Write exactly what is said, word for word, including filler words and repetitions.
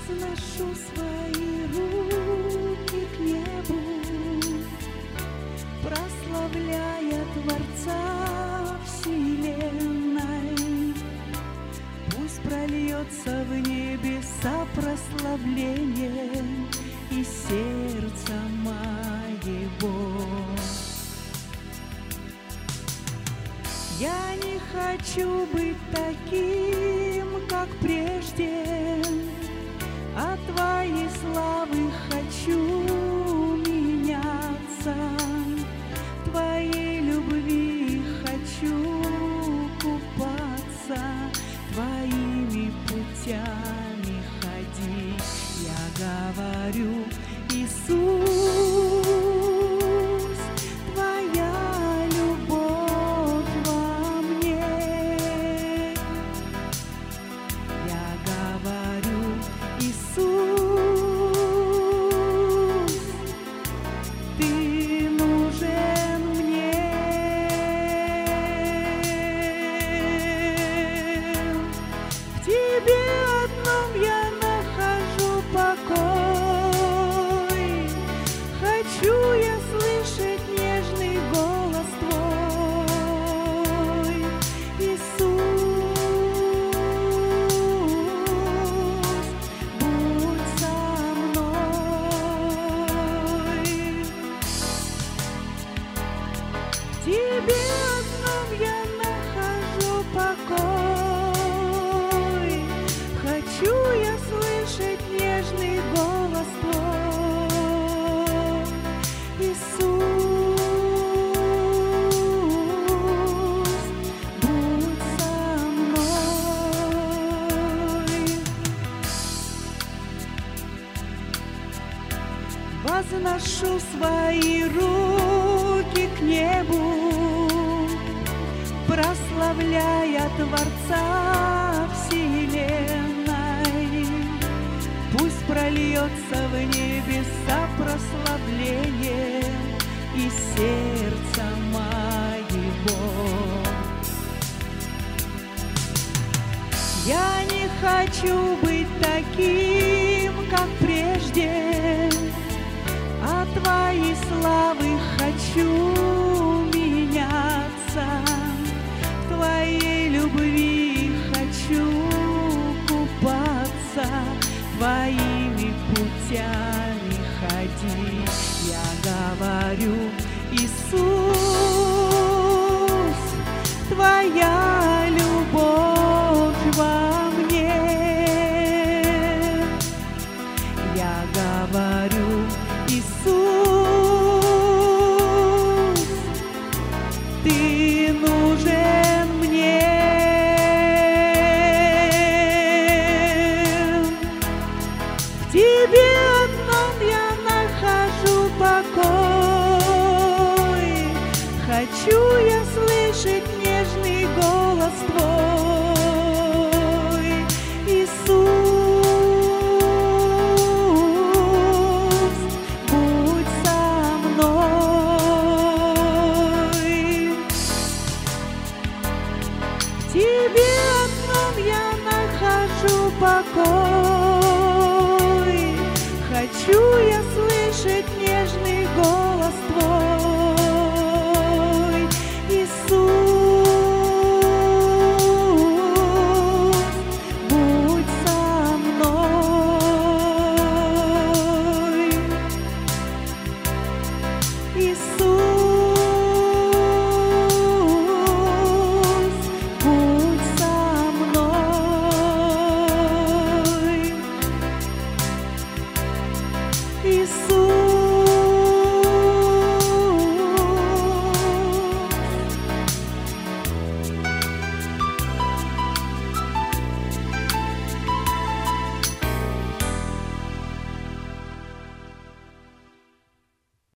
Возношу свои руки к небу, прославляя Творца вселенной. Пусть прольется в небеса прославление из сердца моего. Я не хочу быть таким, как прежде, от Твоей славы хочу меняться, Твоей любви хочу купаться, Твоими путями ходить. Я говорю: Иисус, Твоя любовь во мне. Я говорю: Иисус, Ты нужен мне. В Тебе одном я нахожу покой. Хочу я слышать нежный голос Твой, Иисус, будь со мной. В Тебе одном я нахожу покой. Хочу я слышать нежный голос Твой, Иисус, будь со мной. Возношу свои руки к небу, прославляя Творца вселенной. Пусть прольется в небеса прославление из сердца моего. Я не хочу быть таким, как прежде, от Твоей славы хочу меняться, Твоей любви хочу купаться, Твоими путями ходить. Я говорю: Иисус, Твоя любовь во мне. Я говорю: Иисус, Ты нужен мне. В Тебе одном я нахожу покой. Хочу я слышать нежный голос Твой,